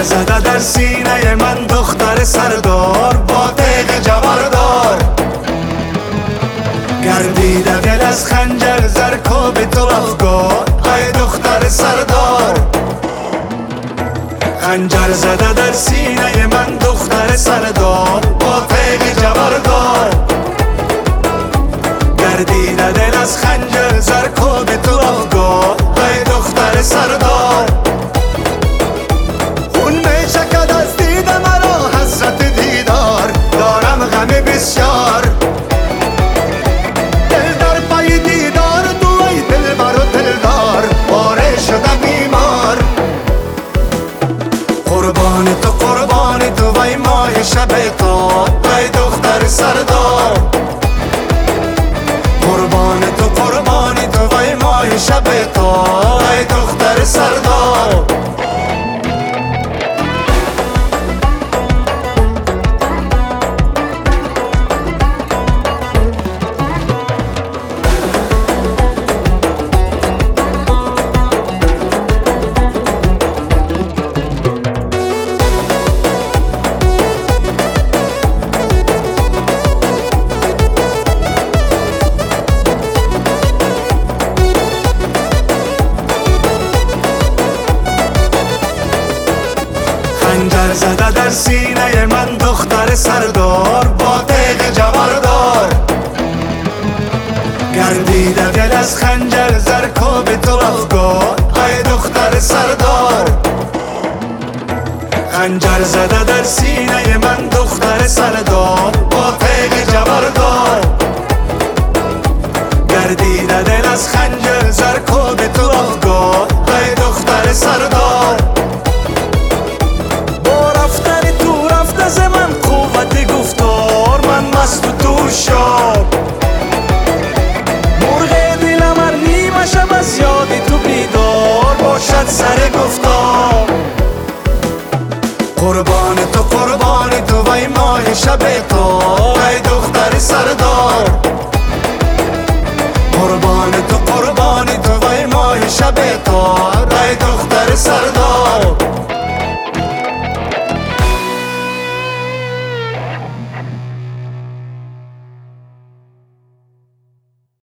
خنجر زده در سینه من دختر سردار با تیغ جبردار، گردیده دل از خنجر زرکوب تو افگار ای دختر سردار. خنجر زده در سینه من دختر سردار با تیغ جبردار، گردیده دل از خنجر زرکوب تو افگار ای دختر سردار. خون می چکد از دید مرا حسرت دیدار، دارم غم بسیار، دل در پای دیدار تو ای دلبر و دلدار، پاره شدم بیمار. قربان تو وی ماه شب تو ای دختر سردار، قربان تو وی ماه شب تو ای دختر سردار. خنجر زده در سینه من دختر سردار با تیغ جبردار، گردیده دل از خنجر زرکوب تو افگار ای دختر سردار. خنجر زده در سینه من دختر سردار با تیغ جبردار، گردیده دل از خنجر زرکوب تو افگار ای دختر سردار. از من قوت گفتار من مست و دوشار، مرغ دلم هر نیمه شب از یاد تو بیدار باشد سر گفتار. قربان تو وی ماه شب تو ای دختر سردار، قربان تو وی ماه شب تو ای دختر سردار.